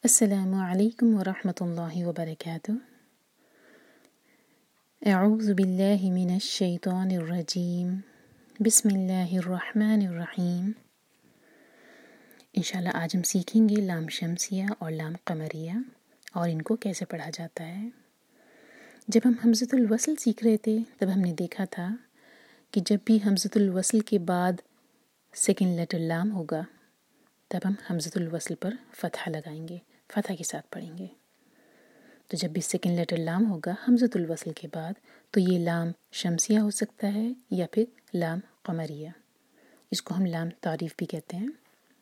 السلام علیکم ورحمۃ اللہ وبرکاتہ۔ اعوذ باللہ من الشیطان الرجیم، بسم اللہ الرحمن الرحیم۔ انشاءاللہ آج ہم سیکھیں گے لام شمسیہ اور لام قمریہ اور ان کو کیسے پڑھا جاتا ہے۔ جب ہم حمزۃ الوصل سیکھ رہے تھے تب ہم نے دیکھا تھا کہ جب بھی حمزۃ الوصل کے بعد سیکنڈ لیٹر لام ہوگا تب ہم حمزۃ الوصل پر فتحہ لگائیں گے، فتح کے ساتھ پڑھیں گے۔ تو جب بھی سیکنڈ لیٹر لام ہوگا حمزۃ الوصل کے بعد تو یہ لام شمسیہ ہو سکتا ہے یا پھر لام قمریہ، اس کو ہم لام تعریف بھی کہتے ہیں۔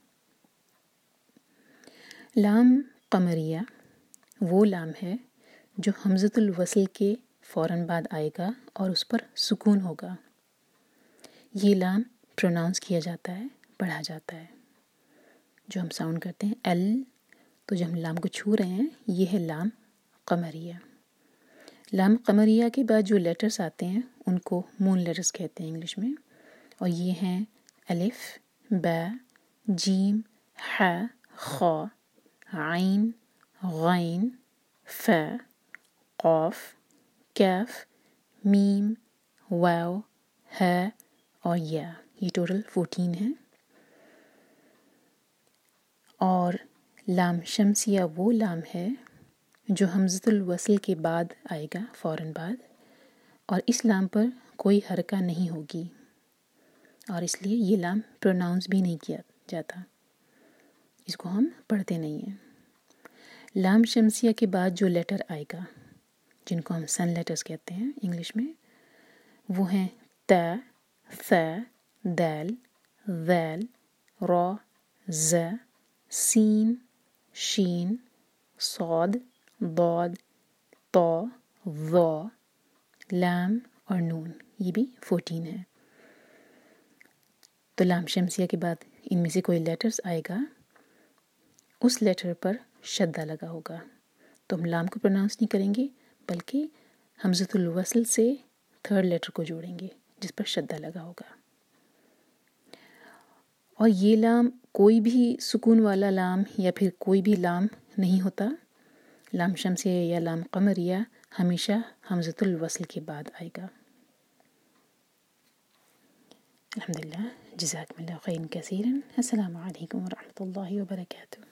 لام قمریہ وہ لام ہے جو حمزۃ الوصل کے فوراً بعد آئے گا اور اس پر سکون ہوگا۔ یہ لام پروناؤنس کیا جاتا ہے، پڑھا جاتا ہے۔ جو ہم ساؤنڈ کرتے ہیں ایل، تو جب ہم لام کو چھو رہے ہیں یہ ہے لام قمریہ۔ لام قمریہ کے بعد جو لیٹرز آتے ہیں ان کو مون لیٹرز کہتے ہیں انگلش میں، اور یہ ہیں الف، با، جیم، ح، خ، عین، غین، ف، قاف، کاف، میم، واو، ہ اور یا۔ یہ ٹوٹل 14 ہیں۔ اور لام شمسیہ وہ لام ہے جو حمزۃ الوصل کے بعد آئے گا فوراً بعد، اور اس لام پر کوئی حرکہ نہیں ہوگی اور اس لیے یہ لام پروناؤنس بھی نہیں کیا جاتا، اس کو ہم پڑھتے نہیں ہیں۔ لام شمسیہ کے بعد جو لیٹر آئے گا جن کو ہم سن لیٹرز کہتے ہیں انگلش میں، وہ ہیں ت، ث، دال، ذال، را، ز، سین، شین، صاد، ضاد، طا، ظا، لام اور نون۔ یہ بھی 14 ہے۔ تو لام شمسیہ کے بعد ان میں سے کوئی لیٹرز آئے گا، اس لیٹر پر شدہ لگا ہوگا، تو ہم لام کو پروناؤنس نہیں کریں گے بلکہ حمزۃ الوصل سے تھرڈ لیٹر کو جوڑیں گے جس پر شدہ لگا ہوگا۔ اور یہ لام کوئی بھی سکون والا لام یا پھر کوئی بھی لام نہیں ہوتا۔ لام شمسیہ یا لام قمریہ ہمیشہ حمزۃ الوصل کے بعد آئے گا۔ الحمدللہ، جزاکم اللہ خیرا کثیرا۔ السلام علیکم ورحمۃ اللہ وبرکاتہ۔